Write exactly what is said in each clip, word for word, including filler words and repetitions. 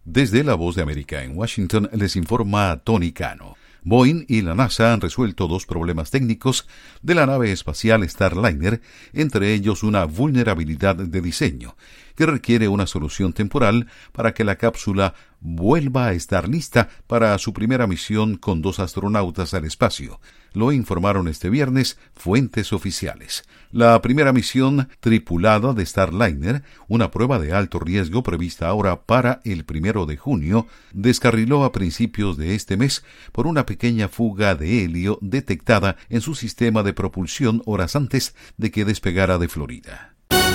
Desde La Voz de América en Washington les informa Tony Cano. Boeing y la NASA han resuelto dos problemas técnicos de la nave espacial Starliner, entre ellos una vulnerabilidad de diseño que requiere una solución temporal para que la cápsula vuelva a estar lista para su primera misión con dos astronautas al espacio. Lo informaron este viernes fuentes oficiales. La primera misión tripulada de Starliner, una prueba de alto riesgo prevista ahora para el primero de junio, descarriló a principios de este mes por una pequeña fuga de helio detectada en su sistema de propulsión horas antes de que despegara de Florida.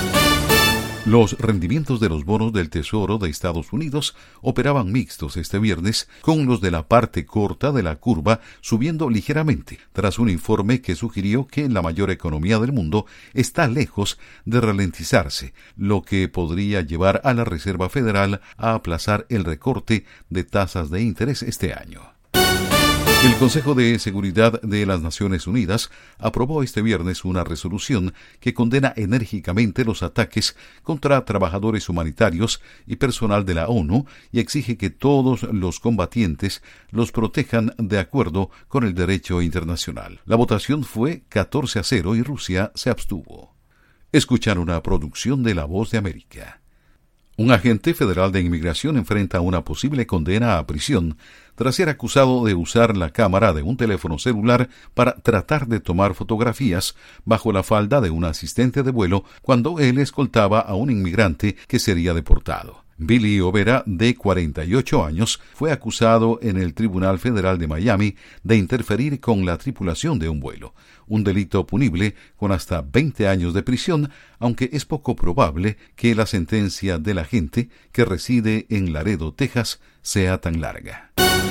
Los rendimientos de los bonos del Tesoro de Estados Unidos operaban mixtos este viernes, con los de la parte corta de la curva subiendo ligeramente, tras un informe que sugirió que la mayor economía del mundo está lejos de ralentizarse, lo que podría llevar a la Reserva Federal a aplazar el recorte de tasas de interés este año. El Consejo de Seguridad de las Naciones Unidas aprobó este viernes una resolución que condena enérgicamente los ataques contra trabajadores humanitarios y personal de la ONU y exige que todos los combatientes los protejan de acuerdo con el derecho internacional. La votación fue catorce a cero y Rusia se abstuvo. Escuchar una producción de La Voz de América. Un agente federal de inmigración enfrenta una posible condena a prisión tras ser acusado de usar la cámara de un teléfono celular para tratar de tomar fotografías bajo la falda de un asistente de vuelo cuando él escoltaba a un inmigrante que sería deportado. Billy Overa, de cuarenta y ocho años, fue acusado en el Tribunal Federal de Miami de interferir con la tripulación de un vuelo, un delito punible con hasta veinte años de prisión, aunque es poco probable que la sentencia del agente, que reside en Laredo, Texas, sea tan larga.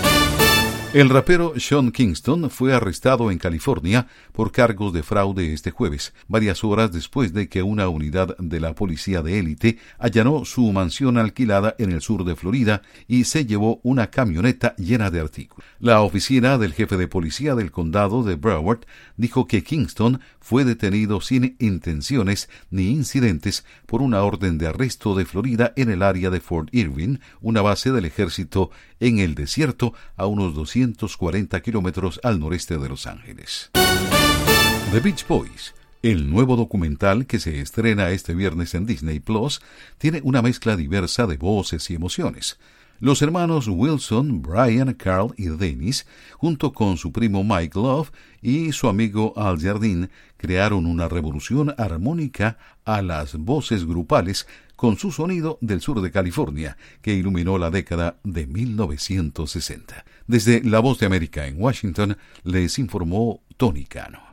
El rapero Sean Kingston fue arrestado en California por cargos de fraude este jueves, varias horas después de que una unidad de la policía de élite allanó su mansión alquilada en el sur de Florida y se llevó una camioneta llena de artículos. La oficina del jefe de policía del condado de Broward dijo que Kingston fue detenido sin intenciones ni incidentes por una orden de arresto de Florida en el área de Fort Irwin, una base del ejército en el desierto a unos doscientos cuarenta kilómetros al noreste de Los Ángeles. The Beach Boys, el nuevo documental que se estrena este viernes en Disney Plus, tiene una mezcla diversa de voces y emociones. Los hermanos Wilson, Brian, Carl y Dennis, junto con su primo Mike Love y su amigo Al Jardine, crearon una revolución armónica a las voces grupales con su sonido del sur de California, que iluminó la década de mil novecientos sesenta. Desde La Voz de América en Washington, les informó Tony Cano.